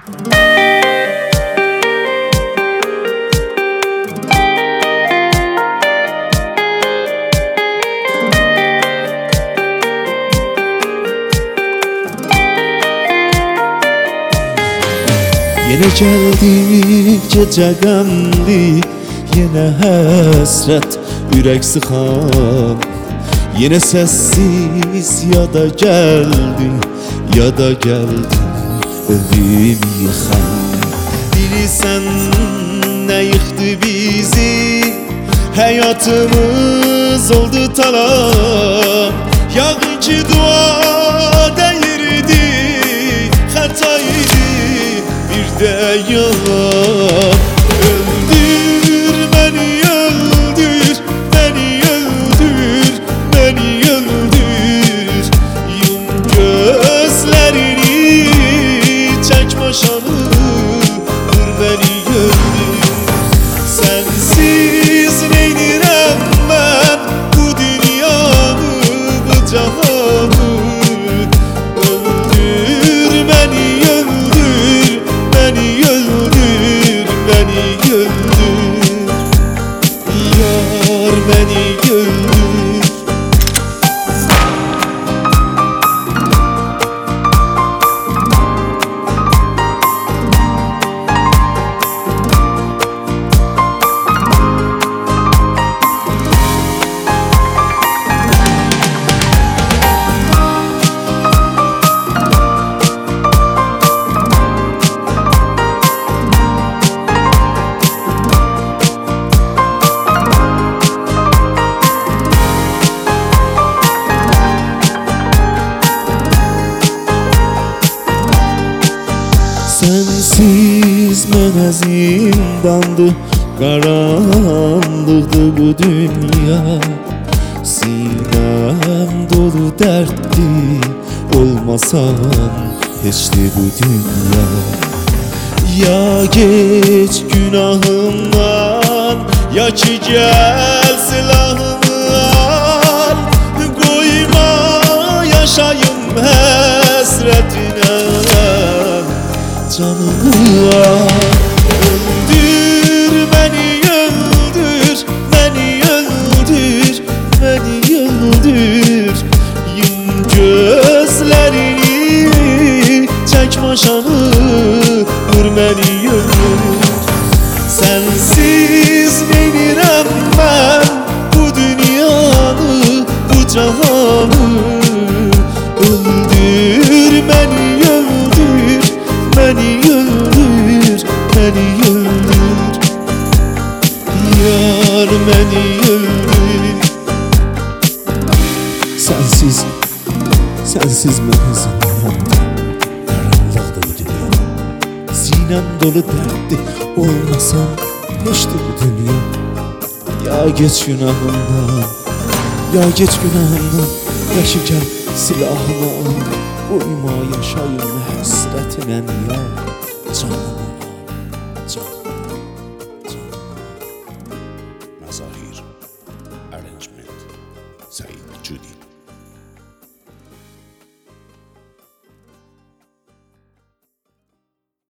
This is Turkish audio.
Yine geldi gece qəmli, yine həsrət ürək sıxan. Yine sessiz ya da geldin, ya da geldin evimi yıkan. Bilirsən ne yıktı bizi, hayatımız oldu talan. Yağıncı dua değirdi, hataydı bir de yalan. Öldür beni, öldür beni, öldür beni, öldür. Yum gözlerini, çek başını, vur beni, öldür. Sensiz neynirəm ben bu dünyanı, bu cahanı. Öldür beni, öldür beni, öldür beni, öldür. Yar beni öldür. Sensiz mənə zindandı, qaranlıqdı bu dünya. Sinəm dolu dərddi, olmasan heçdi bu dünya. Ya geç günahımdan, ya ki gel silahımı al. Koyma yaşayım həsrətinə canımı al. Öldür beni, öldür beni, öldür beni, öldür. Yum gözlerini, çek başını, vur beni, öldür. Sensiz neynirəm ben bu dünyanı, bu cahanı. Öldür beni, öldür beni, öldür beni, öldür. Yar beni öldür. Sensiz mənə zindandı, qaranlıqdı bu dünya. Sinəm dolu dərddi, olmasan heçdi bu dünya. Ya geç günahımdan, ya geç günahımdan. Ya ki gel silahımı al. Uyma yaşayım həsrətinə ya canımı al, canımı.